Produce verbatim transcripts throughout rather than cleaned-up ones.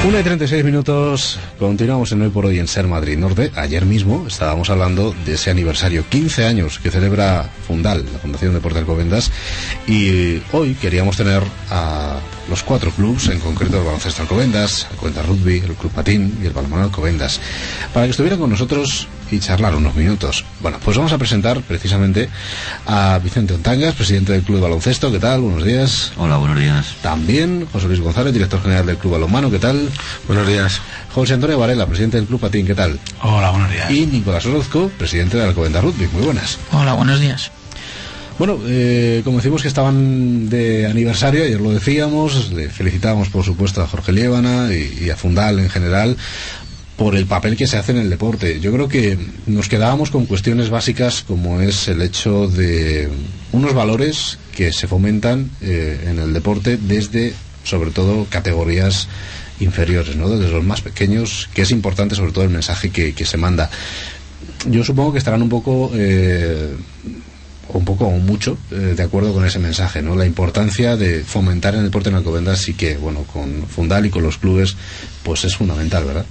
una y treinta y seis minutos, continuamos en Hoy por Hoy en Ser Madrid Norte. Ayer mismo estábamos hablando de ese aniversario, quince años que celebra Fundal, la Fundación Deporte Alcobendas, y hoy queríamos tener a los cuatro clubs, en concreto el Baloncesto Alcobendas, Alcobendas Rugby, el Club Patín y el Balonmano Alcobendas, para que estuvieran con nosotros y charlar unos minutos. Bueno, pues vamos a presentar precisamente a Vicente Ontangas, presidente del Club de Baloncesto. ¿Qué tal? Buenos días. Hola, buenos días. También José Luis González, director general del Club Balonmano. ¿Qué tal? Buenos días. José Antonio Varela, presidente del Club Patín. ¿Qué tal? Hola, buenos días. Y Nicolás Orozco, presidente de Alcobendas Rugby. Muy buenas. Hola, buenos días. Bueno, eh, como decimos que estaban de aniversario, ayer lo decíamos, le felicitábamos por supuesto a Jorge Liébana y, y a Fundal en general por el papel que se hace en el deporte. Yo creo que nos quedábamos con cuestiones básicas como es el hecho de unos valores que se fomentan eh, en el deporte desde, sobre todo, categorías inferiores, ¿no? Desde los más pequeños, que es importante sobre todo el mensaje que, que se manda. Yo supongo que estarán un poco... Eh, un poco o mucho eh, de acuerdo con ese mensaje, ¿no? La importancia de fomentar el deporte en Alcobendas, sí que, bueno, con Fundal y con los clubes, pues es fundamental, ¿verdad?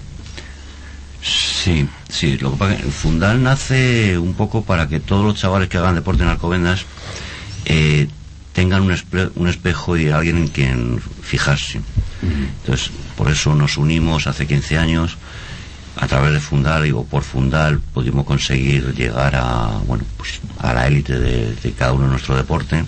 Sí, sí, lo que pasa es que Fundal nace un poco para que todos los chavales que hagan deporte en Alcobendas eh, tengan un, espe- un espejo y alguien en quien fijarse. Uh-huh. Entonces, por eso nos unimos hace quince años. A través de Fundal o por Fundal pudimos conseguir llegar a, bueno, pues a la élite de, de cada uno de nuestro deporte,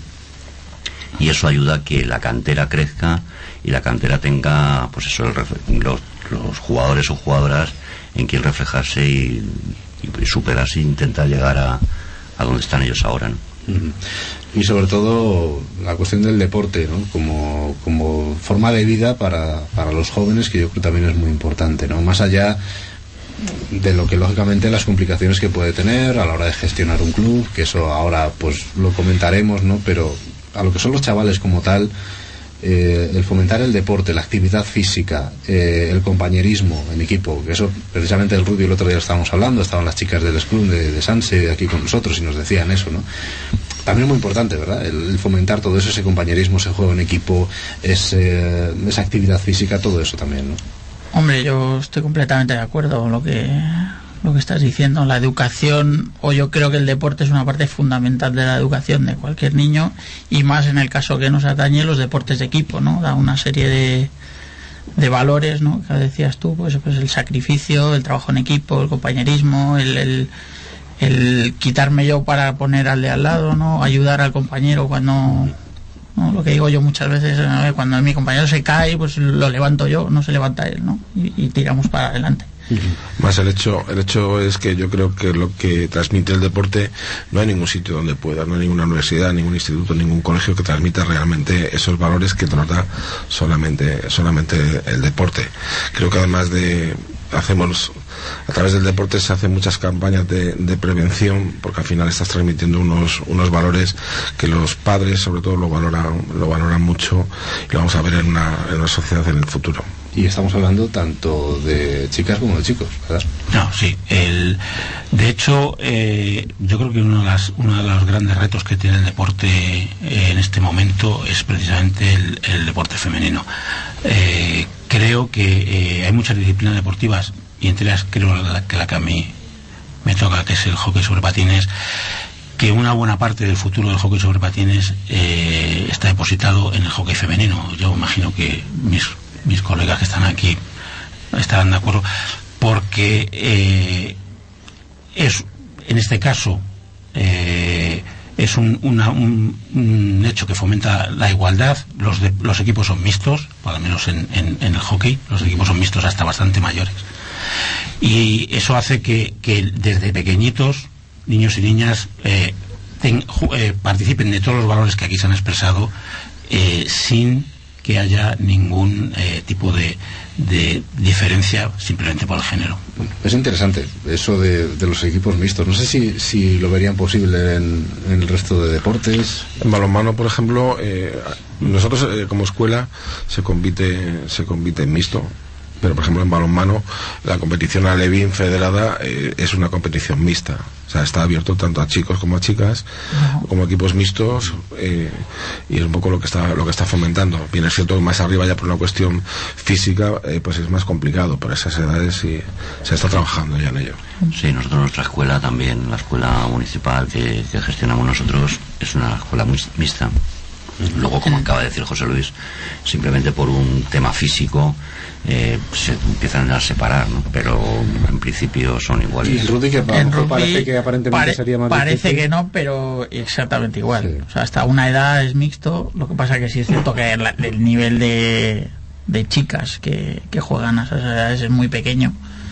y eso ayuda a que la cantera crezca y la cantera tenga, pues eso, el ref- los, los jugadores o jugadoras en quien reflejarse y, y, y superarse e intentar llegar a, a donde están ellos ahora, ¿no? Uh-huh. Y sobre todo la cuestión del deporte, ¿no? Como, como forma de vida para, para los jóvenes, que yo creo que también es muy importante, ¿no? Más allá de lo que lógicamente las complicaciones que puede tener a la hora de gestionar un club, que eso ahora pues lo comentaremos, ¿no? Pero a lo que son los chavales como tal, eh, el fomentar el deporte, la actividad física, eh, el compañerismo en equipo, que eso precisamente el rugby el otro día estábamos hablando, estaban las chicas del Scrum de, de Sanse aquí con nosotros y nos decían eso, ¿no? También es muy importante, ¿verdad? El, el fomentar todo eso, ese compañerismo, ese juego en equipo, ese, esa actividad física, todo eso también, ¿no? Hombre, yo estoy completamente de acuerdo con lo que, lo que estás diciendo. La educación, o yo creo que el deporte es una parte fundamental de la educación de cualquier niño, y más en el caso que nos atañe los deportes de equipo, ¿no? Da una serie de, de valores, ¿no? Que decías tú, pues, pues el sacrificio, el trabajo en equipo, el compañerismo, el, el, el quitarme yo para poner al de al lado, ¿no? Ayudar al compañero cuando... ¿no? Lo que digo yo muchas veces, ¿no? Cuando mi compañero se cae, pues lo levanto yo, no se levanta él, ¿no? Y, y tiramos para adelante. Más el hecho, el hecho es que yo creo que lo que transmite el deporte, no hay ningún sitio donde pueda, no hay ninguna universidad, ningún instituto, ningún colegio que transmita realmente esos valores que nos da solamente, solamente el deporte. Creo que además de hacemos a través del deporte se hacen muchas campañas de, de prevención, porque al final estás transmitiendo unos unos valores que los padres sobre todo lo valoran lo valoran mucho, y lo vamos a ver en una, en una sociedad en el futuro. Y estamos hablando tanto de chicas como de chicos, ¿verdad? No, sí. El, de hecho, eh, yo creo que uno de, las, uno de los grandes retos que tiene el deporte eh, en este momento es precisamente el, el deporte femenino. Eh, creo que eh, hay muchas disciplinas deportivas, y entre ellas creo la, que la que a mí me toca, que es el hockey sobre patines, que una buena parte del futuro del hockey sobre patines eh, está depositado en el hockey femenino. Yo imagino que mis mis colegas que están aquí estarán de acuerdo, porque eh, es en este caso eh, es un, una, un, un hecho que fomenta la igualdad. Los, de, los equipos son mixtos, por lo menos en, en, en el hockey los equipos son mixtos hasta bastante mayores, y eso hace que, que desde pequeñitos niños y niñas eh, ten, eh, participen de todos los valores que aquí se han expresado, eh, sin que haya ningún eh, tipo de, de diferencia simplemente por el género. Es interesante eso de, de los equipos mixtos. No sé si, si lo verían posible en, en el resto de deportes. En balonmano, por ejemplo, eh, nosotros eh, como escuela se compite se compite en mixto. Pero por ejemplo en balonmano la competición alevín federada eh, es una competición mixta, o sea, está abierto tanto a chicos como a chicas, uh-huh. como equipos mixtos, eh, y es un poco lo que está lo que está fomentando. Bien, es cierto que más arriba ya por una cuestión física eh, pues es más complicado, por esas edades y se está trabajando ya en ello. Sí, nosotros nuestra escuela también, la escuela municipal que, que gestionamos nosotros, es una escuela muy mixta. Luego, como acaba de decir José Luis, simplemente por un tema físico eh, se empiezan a separar, ¿no? Pero en principio son iguales. Y en rugby, que en rugby parece que aparentemente pare, sería más parece difícil. que no, pero exactamente igual. Sí. O sea, hasta una edad es mixto. Lo que pasa que sí es cierto que el, el nivel de, de chicas que, que juegan a esas edades es muy pequeño,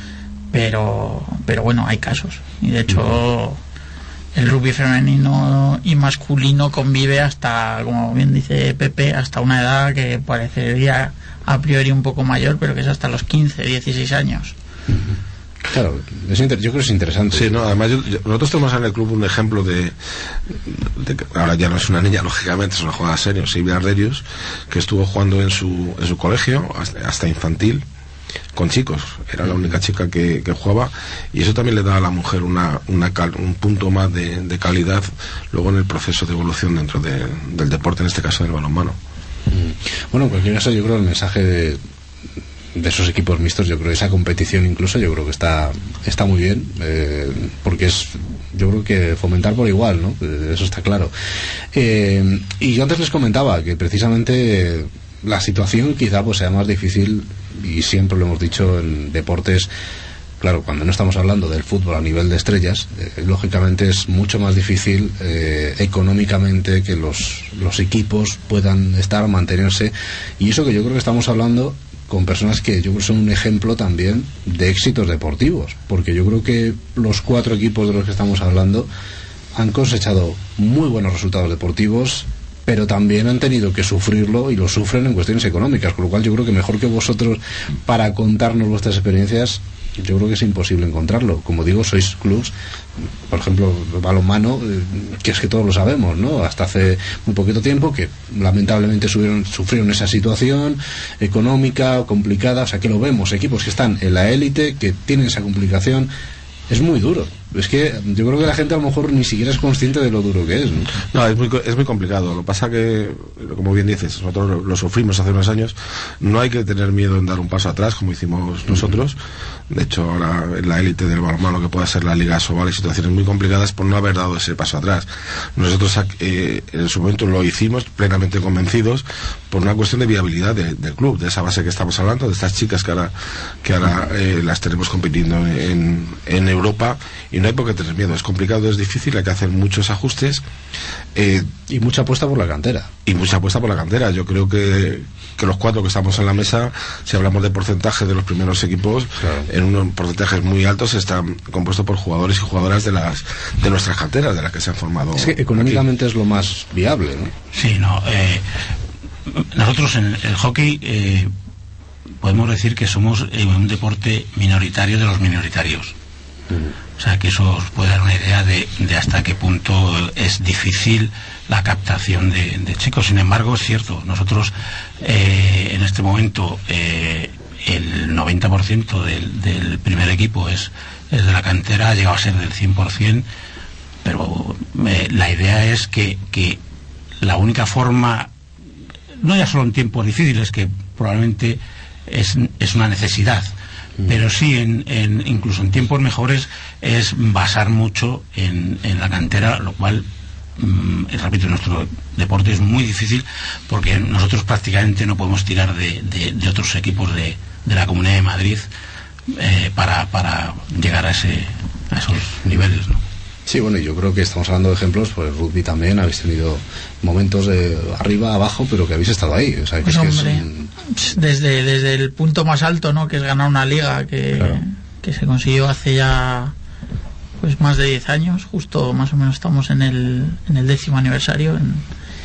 pero pero bueno, hay casos. Y de hecho el rugby femenino y masculino convive hasta, como bien dice Pepe, hasta una edad que parecería a priori un poco mayor, pero que es hasta los quince, dieciséis años. Claro, es inter- yo creo que es interesante. Sí, no, además yo, yo, nosotros tenemos en el club un ejemplo de, de, de ahora ya no es una niña, lógicamente es una jugadora serio, Silvia Arderius, que estuvo jugando en su en su colegio hasta, hasta infantil con chicos, era la única chica que, que jugaba, y eso también le da a la mujer una, una cal, un punto más de, de calidad luego en el proceso de evolución dentro de, del deporte, en este caso del balonmano. Bueno, en cualquier caso yo creo el mensaje de, de esos equipos mixtos, yo creo esa competición incluso, yo creo que está está muy bien, eh, porque es, yo creo que fomentar por igual, ¿no? Eso está claro. Eh, y yo antes les comentaba que precisamente la situación quizá pues sea más difícil, y siempre lo hemos dicho en deportes, claro, cuando no estamos hablando del fútbol a nivel de estrellas, eh, lógicamente es mucho más difícil eh, económicamente que los, los equipos puedan estar, mantenerse, y eso que yo creo que estamos hablando con personas que yo creo que son un ejemplo también de éxitos deportivos, porque yo creo que los cuatro equipos de los que estamos hablando han cosechado muy buenos resultados deportivos, pero también han tenido que sufrirlo, y lo sufren en cuestiones económicas, con lo cual yo creo que mejor que vosotros para contarnos vuestras experiencias, yo creo que es imposible encontrarlo. Como digo, sois clubs, por ejemplo, balonmano, eh, que es que todos lo sabemos, ¿no? Hasta hace muy poquito tiempo que lamentablemente sufrieron, sufrieron esa situación económica complicada, o sea que lo vemos, equipos que están en la élite, que tienen esa complicación. Es muy duro. Es que yo creo que la gente a lo mejor ni siquiera es consciente de lo duro que es, ¿no? No, es muy, es muy complicado. Lo que pasa que, como bien dices, nosotros lo, lo sufrimos hace unos años. No hay que tener miedo en dar un paso atrás, como hicimos nosotros. De hecho, ahora en la élite del balonmano, que puede ser la Liga Sobal, hay situaciones muy complicadas por no haber dado ese paso atrás. Nosotros eh, en su momento lo hicimos plenamente convencidos por una cuestión de viabilidad de, del club, de esa base que estamos hablando, de estas chicas que ahora, que ahora eh, las tenemos compitiendo en, en Europa, y no hay por qué tener miedo. Es complicado, es difícil, hay que hacer muchos ajustes eh, y mucha apuesta por la cantera y mucha apuesta por la cantera. Yo creo que, que los cuatro que estamos en la mesa, si hablamos de porcentaje de los primeros equipos, claro, en unos porcentajes muy altos están compuestos por jugadores y jugadoras de las de nuestras canteras, de las que se han formado. Es que económicamente aquí es lo más viable, ¿no? Sí, no eh, nosotros en el hockey eh, podemos decir que somos eh, un deporte minoritario de los minoritarios. O sea, que eso os puede dar una idea de, de hasta qué punto es difícil la captación de, de chicos. Sin embargo, es cierto, nosotros eh, en este momento eh, el noventa por ciento del, del primer equipo es, es de la cantera, ha llegado a ser del cien por ciento, pero eh, la idea es que, que la única forma, no ya solo en tiempos difíciles, que probablemente es, es una necesidad, pero sí en, en incluso en tiempos mejores, es basar mucho en, en la cantera, lo cual mm, repito, nuestro deporte es muy difícil porque nosotros prácticamente no podemos tirar de, de, de otros equipos de, de la Comunidad de Madrid eh, para, para llegar a ese a esos niveles, ¿no? Sí, bueno, yo creo que estamos hablando de ejemplos, pues el rugby también habéis tenido momentos de arriba, abajo, pero que habéis estado ahí. O sea, que pues es hombre, que es un... desde, desde el punto más alto, ¿no? Que es ganar una liga que, claro, que se consiguió hace ya pues más de diez años, justo más o menos estamos en el, en el décimo aniversario. En,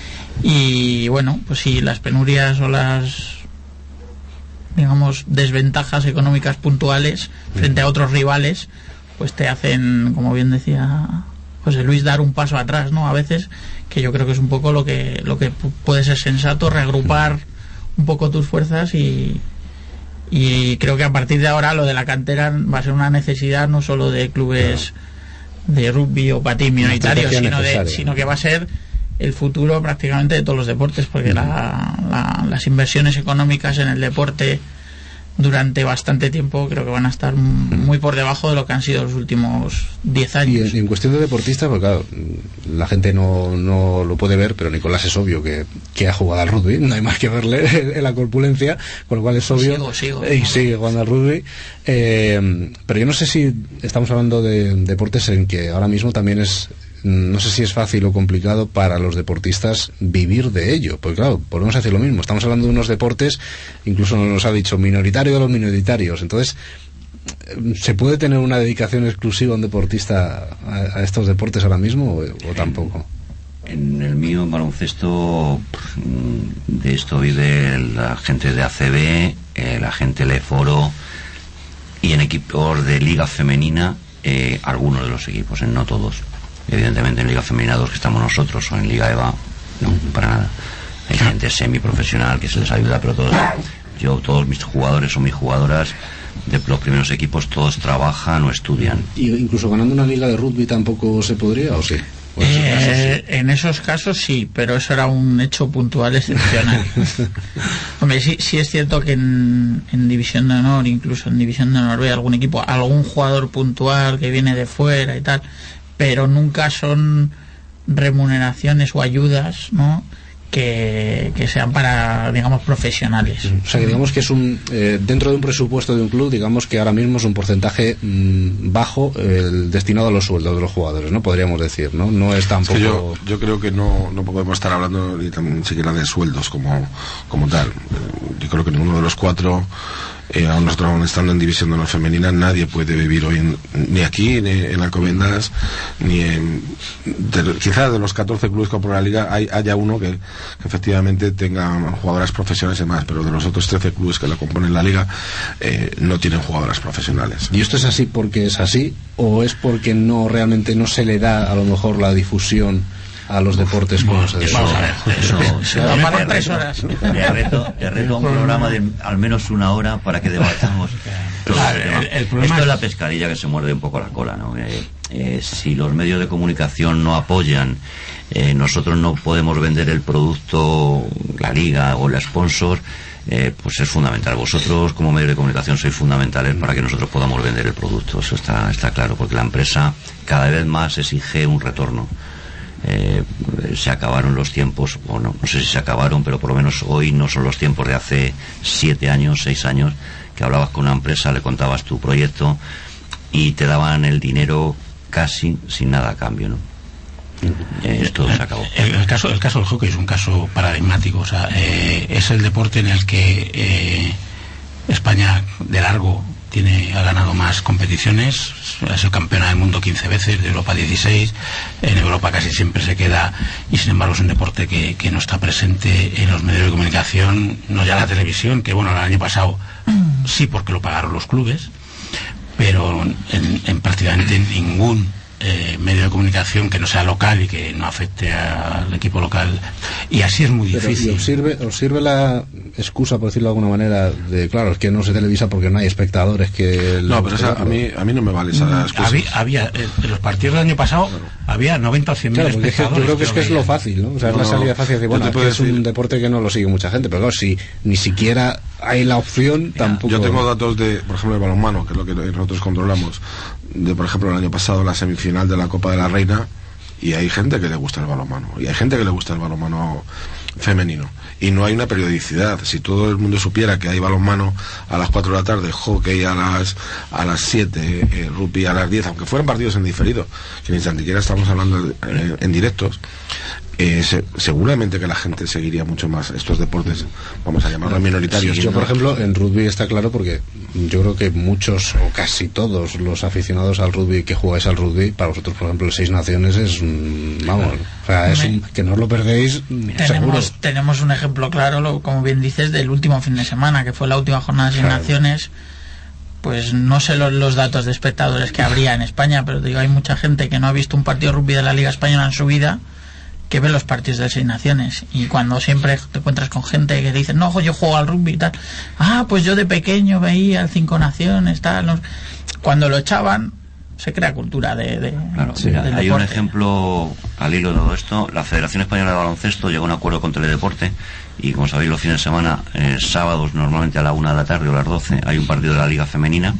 y bueno, pues sí, las penurias o las, digamos, desventajas económicas puntuales frente a otros rivales, pues te hacen, como bien decía José Luis, dar un paso atrás, ¿no? A veces, que yo creo que es un poco lo que lo que puede ser sensato, reagrupar un poco tus fuerzas y, y creo que a partir de ahora lo de la cantera va a ser una necesidad no solo de clubes claro. de rugby o patín minoritarios, sino, de, sino que va a ser el futuro prácticamente de todos los deportes, porque uh-huh. la, la, las inversiones económicas en el deporte durante bastante tiempo creo que van a estar muy por debajo de lo que han sido los últimos diez años. Y en, en cuestión de deportistas, pues claro, la gente no, no lo puede ver, pero Nicolás es obvio que, que ha jugado al rugby, no hay más que verle en la corpulencia, con lo cual es obvio. Sigo, sigo, y sigue jugando al rugby. Eh, pero yo no sé si estamos hablando de deportes en que ahora mismo también es... No sé si es fácil o complicado para los deportistas vivir de ello, porque claro, volvemos a decir lo mismo, estamos hablando de unos deportes, incluso nos ha dicho minoritario de los minoritarios, entonces ¿se puede tener una dedicación exclusiva a un deportista a, a estos deportes ahora mismo o, o tampoco? En el mío, en baloncesto, de esto vive la gente de A C B, eh, la gente de Foro, y en equipos de liga femenina, eh, algunos de los equipos, en no todos. Evidentemente en Liga Femenina dos que estamos nosotros, o en Liga EVA, no, para nada. Hay gente semiprofesional que se les ayuda, pero todos, yo, todos mis jugadores o mis jugadoras de los primeros equipos, todos trabajan o estudian. ¿Y incluso ganando una liga de rugby tampoco se podría, o sí? ¿O en, esos casos, sí? En esos casos sí, pero eso era un hecho puntual excepcional. Hombre, sí, sí es cierto que en, en División de Honor, incluso en División de Honor B, algún equipo, algún jugador puntual que viene de fuera y tal, pero nunca son remuneraciones o ayudas, ¿no?, que, que sean para, digamos, profesionales. O sea, que digamos que es un eh, dentro de un presupuesto de un club, digamos que ahora mismo es un porcentaje mmm, bajo el destinado a los sueldos de los jugadores, ¿no? Podríamos decir, ¿no? No es tampoco... Es que yo, yo creo que no, no podemos estar hablando ni tan siquiera de sueldos como, como tal. Yo creo que ninguno de los cuatro... Eh, aún nosotros estando en División de Honor femenina, nadie puede vivir hoy en, ni aquí ni en Alcobendas ni en de, quizás de los catorce clubes que por la liga hay, haya uno que, que efectivamente tenga jugadoras profesionales y más, pero de los otros trece clubes que la componen la liga eh, no tienen jugadoras profesionales. ¿Y esto es así porque es así o es porque no realmente no se le da a lo mejor la difusión a los deportes como se debe? Vamos a ver, eso se va a tres horas. Te reto, te reto a un programa de al menos una hora para que debatamos todo el tema. El, el Esto es la pescadilla que se muerde un poco la cola, ¿no? Eh, eh, si los medios de comunicación no apoyan, eh, nosotros no podemos vender el producto, la liga o el sponsor. Eh, pues es fundamental. Vosotros como medios de comunicación sois fundamentales para que nosotros podamos vender el producto. Eso está, está claro, porque la empresa cada vez más exige un retorno. Eh, se acabaron los tiempos, o no, no sé si se acabaron, pero por lo menos hoy no son los tiempos de hace siete años, seis años, que hablabas con una empresa, le contabas tu proyecto y te daban el dinero casi sin nada a cambio, ¿no? Eh, esto se acabó. El, el caso, el caso del hockey es un caso paradigmático, o sea, eh, es el deporte en el que eh, España de largo tiene ha ganado más competiciones, ha sido campeona del mundo quince veces, de Europa dieciséis, en Europa casi siempre se queda, y sin embargo es un deporte que, que no está presente en los medios de comunicación, no ya la televisión, que bueno, el año pasado sí porque lo pagaron los clubes, pero en, en prácticamente ningún Eh, medio de comunicación que no sea local y que no afecte al equipo local, y así es muy difícil. Pero, ¿y os sirve, os sirve la excusa, por decirlo de alguna manera, de claro, es que no se televisa porque no hay espectadores que... No, pero esa, a mí a mí no me vale esa excusa. Había, había eh, en los partidos del año pasado claro. había noventa o cien mil claro, espectadores. Yo creo que es que es lo fácil, ¿no? O sea, no, es la salida fácil de decir, bueno, es, que es un deporte que no lo sigue mucha gente, pero claro, si ni siquiera hay la opción, ya, tampoco... Yo tengo datos de, por ejemplo, de balonmano, que es lo que nosotros controlamos, de, por ejemplo, el año pasado la semifinal de la Copa de la Reina, y hay gente que le gusta el balonmano, y hay gente que le gusta el balonmano femenino, y no hay una periodicidad. Si todo el mundo supiera que hay balonmano a las cuatro de la tarde, hockey a las a las siete, eh, rugby a las diez, aunque fueran partidos en diferido, que ni siquiera estamos hablando en, en directos, eh, se, seguramente que la gente seguiría mucho más estos deportes, vamos a llamarlos minoritarios. Sí, yo, por ejemplo, en rugby está claro, porque yo creo que muchos o casi todos los aficionados al rugby que jugáis al rugby, para vosotros, por ejemplo, el Seis Naciones es, vamos, o sea, es un, que no os lo perdéis. Tenemos, seguro. tenemos un ejemplo claro, lo, como bien dices, del último fin de semana, que fue la última jornada de Seis claro. Naciones. Pues no sé los, los datos de espectadores que habría en España, pero te digo, hay mucha gente que no ha visto un partido de rugby de la Liga Española en su vida, que ve los partidos de Seis Naciones, y cuando siempre te encuentras con gente que dice, no, yo juego al rugby y tal, ah, pues yo de pequeño veía el Cinco Naciones, tal, no. Cuando lo echaban, se crea cultura de, de claro, sí, mira, del hay deporte. un ejemplo al hilo de todo esto. La Federación Española de Baloncesto llegó a un acuerdo con Teledeporte, y como sabéis, los fines de semana, eh, sábados normalmente a la una de la tarde o a las doce, hay un partido de la Liga Femenina,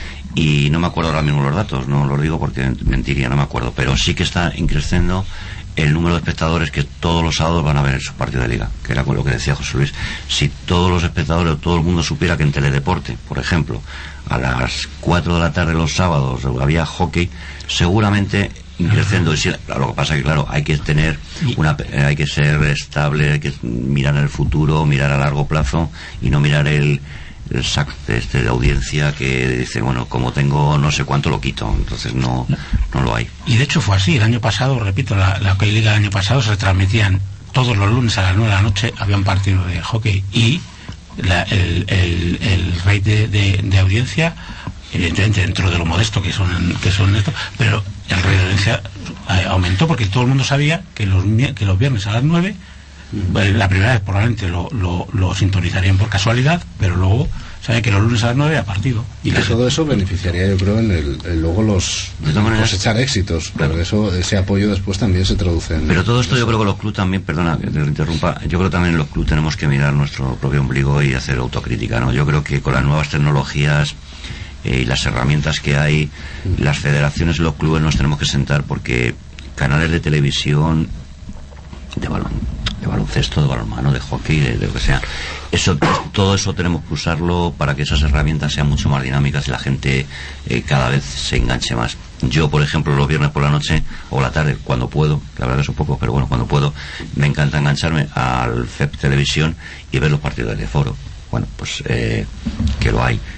y no me acuerdo ahora mismo los datos, no los digo porque mentiría, no me acuerdo, pero sí que está increciendo el número de espectadores que todos los sábados van a ver esos partidos de liga, que era con lo que decía José Luis. Si todos los espectadores o todo el mundo supiera que en Teledeporte, por ejemplo, a las cuatro de la tarde los sábados había hockey, seguramente increciendo. Lo que pasa es que, claro, hay que tener una, hay que ser estable, hay que mirar el futuro, mirar a largo plazo, y no mirar el el sac de, este, de audiencia que dice, bueno, como tengo no sé cuánto lo quito, entonces no, no lo hay. Y de hecho fue así, el año pasado, repito, la, la Hockey Liga del año pasado se transmitían todos los lunes a las nueve de la noche, había un partido de hockey, y la, el, el, el rate de, de, de audiencia, evidentemente dentro de lo modesto que son, que son esto, pero el rate de audiencia aumentó porque todo el mundo sabía que los, que los viernes a las nueve, la primera vez probablemente lo, lo, lo sintonizarían por casualidad, pero luego saben que los lunes a las nueve a partido. Y que todo eso beneficiaría, yo creo, en el, en luego los cosechar éxitos, claro. Pero eso, ese apoyo después también se traduce en... Pero todo esto yo creo que los clubes también, perdona que te interrumpa, yo creo que también los clubes tenemos que mirar nuestro propio ombligo y hacer autocrítica, ¿no? Yo creo que con las nuevas tecnologías eh, y las herramientas que hay, las federaciones y los clubes nos tenemos que sentar, porque canales de televisión, de balón, de baloncesto, de balonmano, de hockey, de, de lo que sea, eso, todo eso tenemos que usarlo para que esas herramientas sean mucho más dinámicas y la gente eh, cada vez se enganche más. Yo, por ejemplo, los viernes por la noche o la tarde, cuando puedo, la verdad que es un poco, pero bueno, cuando puedo, me encanta engancharme al F E P Televisión y ver los partidos de foro. Bueno, pues eh, que lo hay.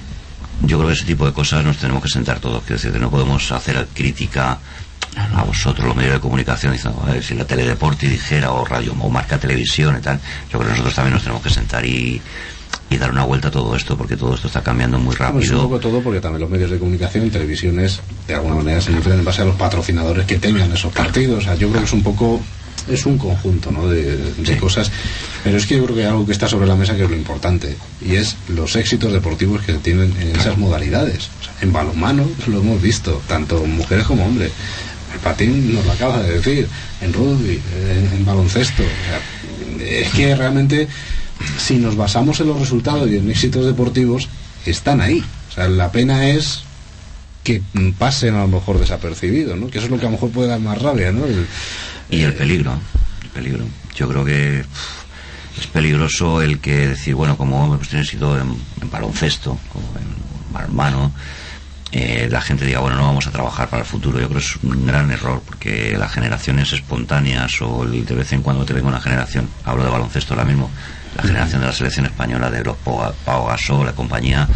Yo creo que ese tipo de cosas nos tenemos que sentar todos, quiero decir, que no podemos hacer crítica a vosotros los medios de comunicación diciendo, a ver, si la Teledeporte dijera, o radio o Marca Televisión y tal. Yo creo que nosotros también nos tenemos que sentar y, y dar una vuelta a todo esto, porque todo esto está cambiando muy rápido. Es un poco todo, porque también los medios de comunicación en televisiones de alguna manera se influyen en base a los patrocinadores que tengan esos partidos. O sea, yo creo que es un poco, es un conjunto, ¿no?, de, de sí. cosas, pero es que yo creo que hay algo que está sobre la mesa que es lo importante, y es los éxitos deportivos que tienen en esas claro. modalidades. O sea, en balonmano lo hemos visto, tanto mujeres como hombres. El patín nos lo acaba de decir, en rugby, en, en baloncesto. O sea, es que realmente, si nos basamos en los resultados y en éxitos deportivos, están ahí. O sea, la pena es que pasen a lo mejor desapercibidos, ¿no? Que eso es lo que a lo mejor puede dar más rabia, ¿no? El, y el peligro, el peligro. Yo creo que es peligroso el que decir, bueno, como hemos tenido éxito en, en baloncesto, como en balonmano, Eh, la gente diga, bueno, no vamos a trabajar para el futuro. Yo creo que es un gran error, porque las generaciones espontáneas, o el de vez en cuando te venga una generación, hablo de baloncesto ahora mismo, la generación de la selección española, de los Pau Gasol, la compañía,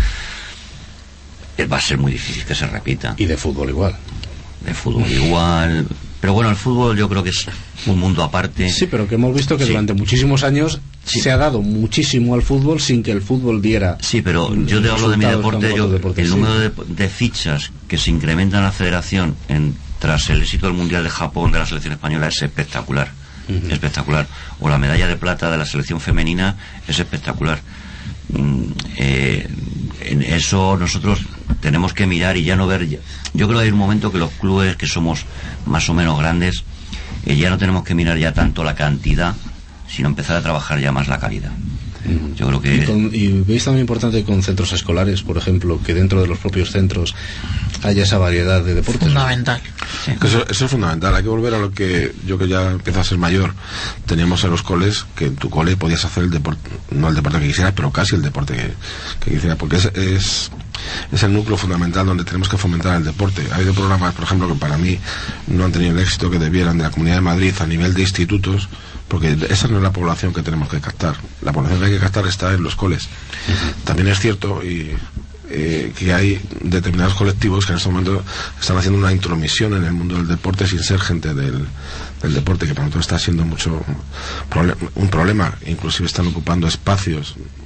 eh, va a ser muy difícil que se repita. Y de fútbol igual. De fútbol igual. Pero bueno, el fútbol yo creo que es un mundo aparte. Sí, pero que hemos visto que sí. durante muchísimos años sí. se ha dado muchísimo al fútbol sin que el fútbol diera. Sí, pero yo te hablo de mi deporte, yo, deporte, el sí. número de, de fichas que se incrementa en la federación en, tras el éxito del Mundial de Japón de la selección española es espectacular. Uh-huh. Espectacular. O la medalla de plata de la selección femenina es espectacular. Mm, eh, en eso nosotros tenemos que mirar y ya no ver. Yo creo que hay un momento que los clubes que somos más o menos grandes, eh, ya no tenemos que mirar ya tanto la cantidad, sino empezar a trabajar ya más la calidad. Yo creo que... Y, con, y veis también importante con centros escolares, por ejemplo, que dentro de los propios centros haya esa variedad de deportes. Fundamental. Sí. Eso, eso es fundamental. Hay que volver a lo que yo, que ya empiezo a ser mayor, teníamos en los coles, que en tu cole podías hacer el deporte, no el deporte que quisieras, pero casi el deporte que, que quisieras, porque es, es es el núcleo fundamental donde tenemos que fomentar el deporte. Ha habido programas, por ejemplo, que para mí no han tenido el éxito que debieran, de la Comunidad de Madrid a nivel de institutos, porque esa no es la población que tenemos que captar. La población que hay que captar está en los coles. Uh-huh. También es cierto y eh, que hay determinados colectivos que en este momento están haciendo una intromisión en el mundo del deporte sin ser gente del, del deporte, que para nosotros está siendo mucho prole- un problema. Inclusive están ocupando espacios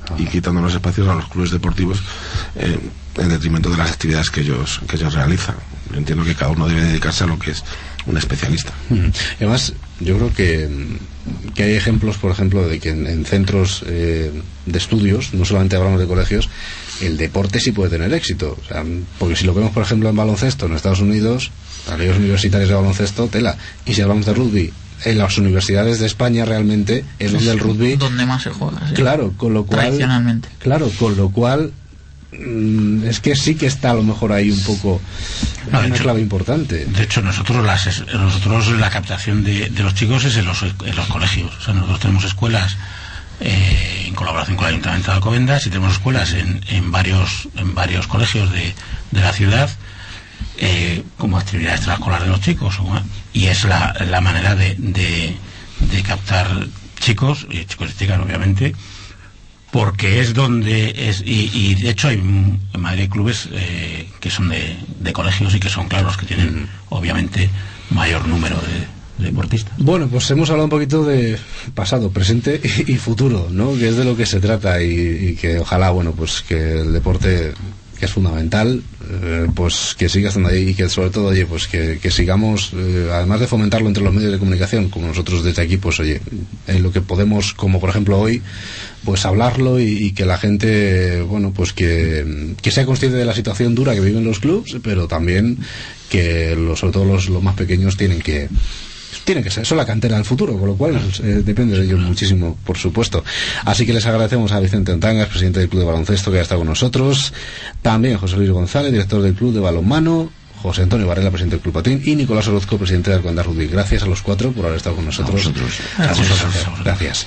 y quitando los espacios a los clubes deportivos eh, en detrimento de las actividades que ellos que ellos realizan. Yo entiendo que cada uno debe dedicarse a lo que es un especialista. Además, yo creo que, que hay ejemplos, por ejemplo, de que en, en centros eh, de estudios, no solamente hablamos de colegios, el deporte sí puede tener éxito. O sea, porque si lo vemos, por ejemplo, en baloncesto en Estados Unidos, las ligas universitarias de baloncesto, tela. Y si hablamos de rugby, en las universidades de España realmente es donde el rugby, donde más se juega, sí. Claro, con lo cual, tradicionalmente. Claro, con lo cual mm, es que sí que está a lo mejor ahí un poco no, una hecho, clave importante. De hecho, nosotros las nosotros la captación de, de los chicos es en los, en los colegios. O sea, nosotros tenemos escuelas eh, en colaboración con el Ayuntamiento de Alcobendas y tenemos escuelas en, en varios en varios colegios de, de la ciudad. Eh, como actividad extraescolar de los chicos, y es la, la manera de, de, de captar chicos y chicos y chicas, obviamente, porque es donde es y, y de hecho hay en Madrid hay clubes eh, que son de, de colegios y que son claros que tienen obviamente mayor número de, de deportistas. Bueno, pues hemos hablado un poquito de pasado, presente y, y futuro, ¿no? Que es de lo que se trata y, y que ojalá, bueno, pues que el deporte, que es fundamental, eh, pues que siga estando ahí y que sobre todo, oye, pues que, que sigamos, eh, además de fomentarlo entre los medios de comunicación, como nosotros desde aquí, pues oye, en lo que podemos, como por ejemplo hoy, pues hablarlo y, y que la gente, bueno, pues que, que sea consciente de la situación dura que viven los clubs, pero también que los, sobre todo los, los más pequeños tienen que tienen que ser, son la cantera del futuro, con lo cual eh, depende de ellos muchísimo, por supuesto. Así que les agradecemos a Vicente Ontangas, presidente del Club de Baloncesto, que ha estado con nosotros, también José Luis González, director del Club de Balonmano, José Antonio Varela, presidente del Club Patín, y Nicolás Orozco, presidente de Alcobendas Rugby. Gracias a los cuatro por haber estado con nosotros. A vosotros. Gracias. Gracias.